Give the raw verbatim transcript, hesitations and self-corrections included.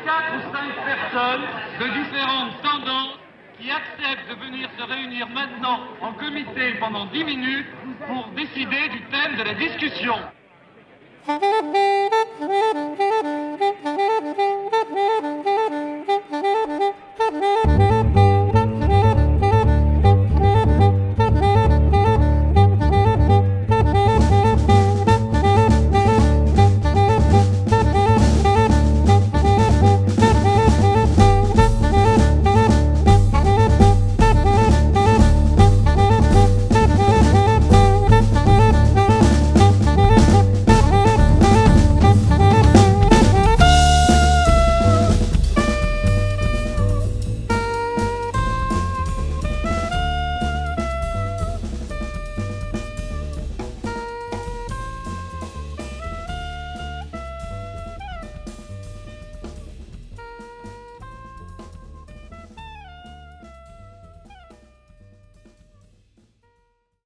quatre ou cinq personnes de différentes tendances qui acceptent de venir se réunir maintenant en comité pendant dix minutes pour décider du thème de la discussion.